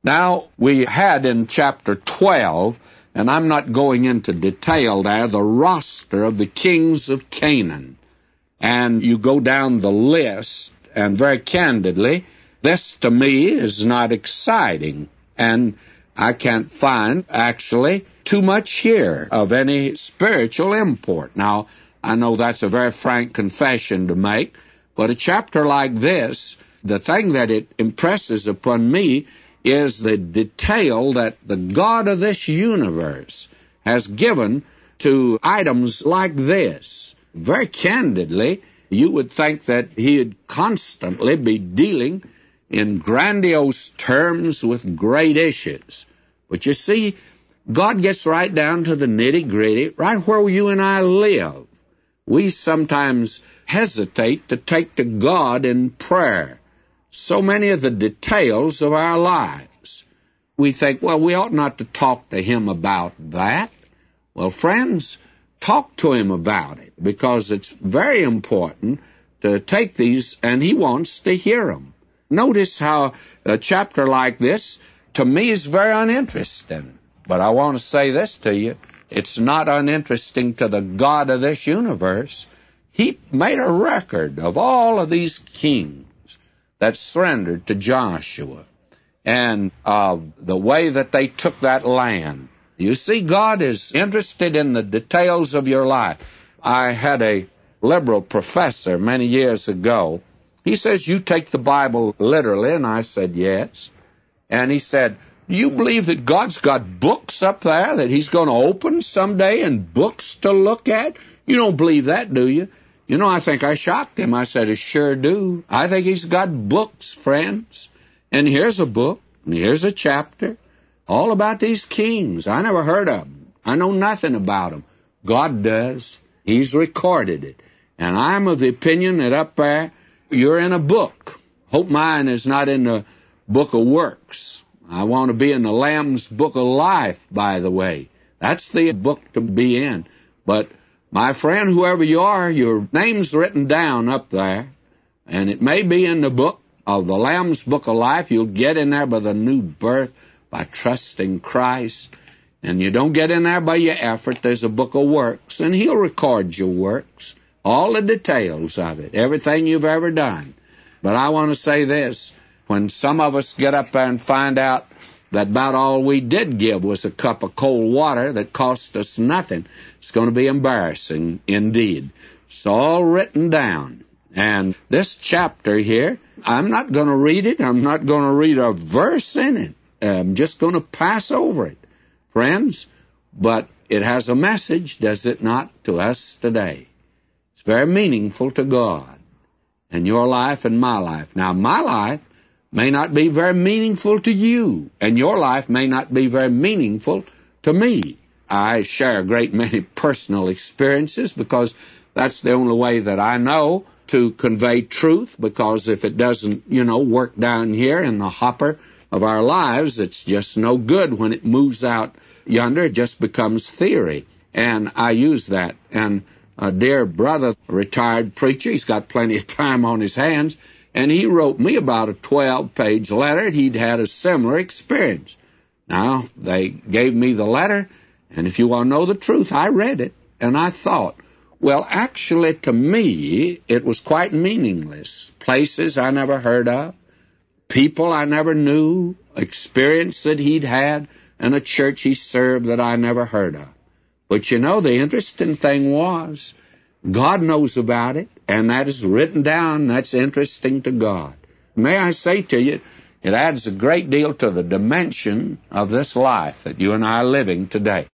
Now, we had in chapter 12, and I'm not going into detail there, the roster of the kings of Canaan. And you go down the list, and very candidly, this to me is not exciting. And I can't find, actually, too much here of any spiritual import. Now, I know that's a very frank confession to make, but a chapter like this, the thing that it impresses upon me is the detail that the God of this universe has given to items like this. Very candidly, you would think that he'd constantly be dealing in grandiose terms with great issues. But you see, God gets right down to the nitty-gritty, right where you and I live. We sometimes hesitate to take to God in prayer so many of the details of our lives. We think, well, we ought not to talk to Him about that. Well, friends, talk to Him about it, because it's very important to take these, and He wants to hear them. Notice how a chapter like this, to me, is very uninteresting. But I want to say this to you. It's not uninteresting to the God of this universe. He made a record of all of these kings that surrendered to Joshua and the way that they took that land. You see, God is interested in the details of your life. I had a liberal professor many years ago. He says, you take the Bible literally, and I said, yes. And he said, do you believe that God's got books up there that He's going to open someday and books to look at? You don't believe that, do you? You know, I think I shocked him. I said, I sure do. I think He's got books, friends. And here's a book, and here's a chapter, all about these kings. I never heard of them. I know nothing about them. God does. He's recorded it. And I'm of the opinion that up there, you're in a book. Hope mine is not in the book of works. I want to be in the Lamb's book of life, by the way. That's the book to be in. But, my friend, whoever you are, your name's written down up there, and it may be in the book of the Lamb's book of life. You'll get in there by the new birth, by trusting Christ. And you don't get in there by your effort. There's a book of works, and He'll record your works, all the details of it, everything you've ever done. But I want to say this. When some of us get up there and find out that about all we did give was a cup of cold water that cost us nothing, it's going to be embarrassing indeed. It's all written down. And this chapter here, I'm not going to read it. I'm not going to read a verse in it. I'm just going to pass over it, friends. But it has a message, does it not, to us today? It's very meaningful to God and your life and my life. Now, my life may not be very meaningful to you, and your life may not be very meaningful to me. I share a great many personal experiences because that's the only way that I know to convey truth, because if it doesn't, work down here in the hopper of our lives, it's just no good. When it moves out yonder, it just becomes theory. And I use that. And a dear brother, a retired preacher, he's got plenty of time on his hands, and he wrote me about a 12-page letter. He'd had a similar experience. Now, they gave me the letter, and if you want to know the truth, I read it, and I thought, well, actually, to me, it was quite meaningless. Places I never heard of, people I never knew, experience that he'd had, and a church he served that I never heard of. But the interesting thing was, God knows about it, and that is written down. That's interesting to God. May I say to you, it adds a great deal to the dimension of this life that you and I are living today.